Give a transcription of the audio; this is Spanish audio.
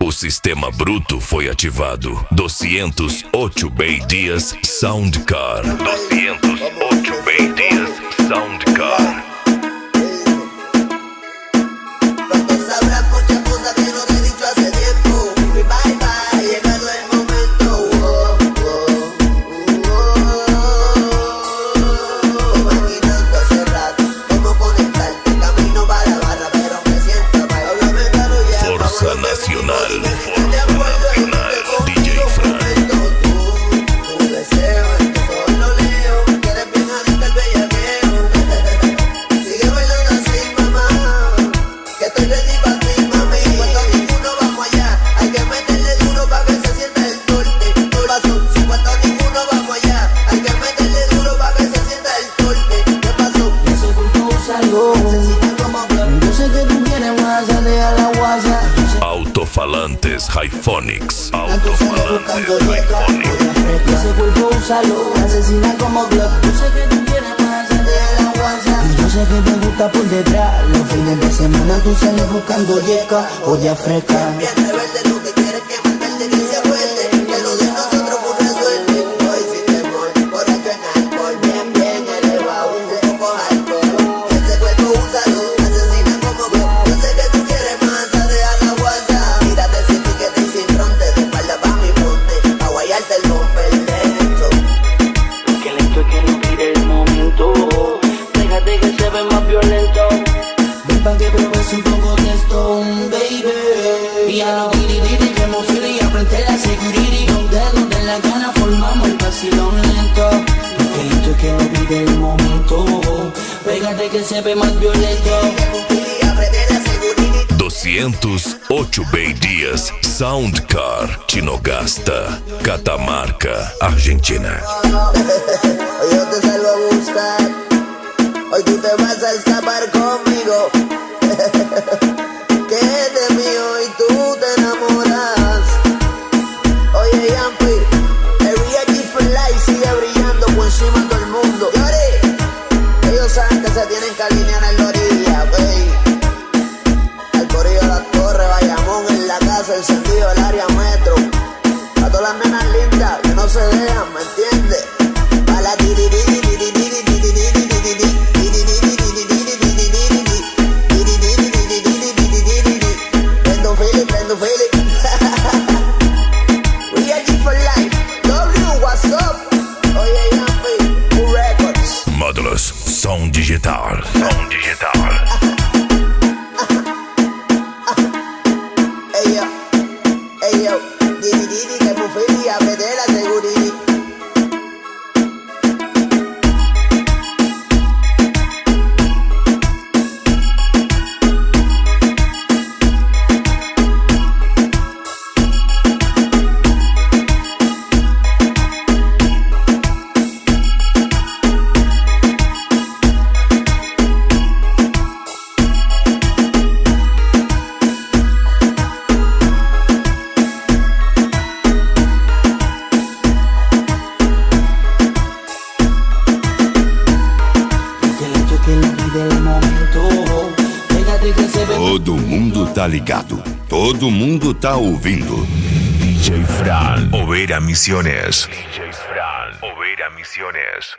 O sistema bruto foi ativado. 208 Bay-Dias Soundcar. 208 Bay-Dias Soundcar. Nacional, DJ Fran. Tu deseo es que solo leo, que eres bien adicta al bellaqueo. Sigue bailando así, mamá, que estoy ready pa' ti, mami. Cuando ninguno vamos allá, hay que meterle duro pa' que se sienta el torte. ¿Qué pasó? Si cuando ninguno vamos allá, hay que meterle duro pa' que se sienta el torte. ¿Qué pasó? Ese cuerpo úsalo, necesitan como club. yo sé que tú quieres más, deja la guasa. Altofalantes Hyphonics. Altofalantes Hyphonics. Ese cuerpo úsalo, asesina como Glock. Yo sé que tú quieres más, deja la guasa. Y yo sé que te gusta por detrás. Los fines de semana tú sales buscando yeca, olla fresca. Bien rebelde, tú que quieres que mantente, que se fuerte, que lo de nosotros fue una suerte. Hoy sin temor, borracho en alcohol, bien, bien elevado, un poco alcohol. Ese cuerpo úsalo, asesina como Glock. Yo sé que tú quieres más, deja la guasa. Mírate sin piquete y sin fronte, de espalda pa' mi ponte, pa' guayarte el romper lento. Que lento es que no mire el momento. Déjate que se ve más violento. Ven pa' que pruebes un poco de esto, baby. Y a lo diri que hemos frío frente a la security. Los dedos de la gana formamos el vacilón lento. Que lento es que no mire el momento. Pégate que se ve más violento. 208 Bay-Dias Soundcar. Tinogasta, Catamarca, Argentina. Hoy yo te salgo a buscar, hoy tú te vas a escapar conmigo. Que es de mí hoy tú te enamoras. Oye Yampi, el G for Life sigue brillando por encima de todo el mundo. Yori, ellos saben que se tienen que alinear en la orilla, wey. Al corillo de la torre, Bayamón en la casa, encendido el área metro. A todas las nenas lindas que no se dejan, ¿me entiendes? Pa' la prendo Philip. Real G for Life. W, what's up? Oye, Yampi, Cool Records. Módulos Som Digital. Som Digital. Ey yo, Didi, que Mufili, abre de la seguridad. Todo mundo tá ligado, todo mundo tá ouvindo. DJ Fran, Overa Misiones. DJ Fran, Overa Misiones.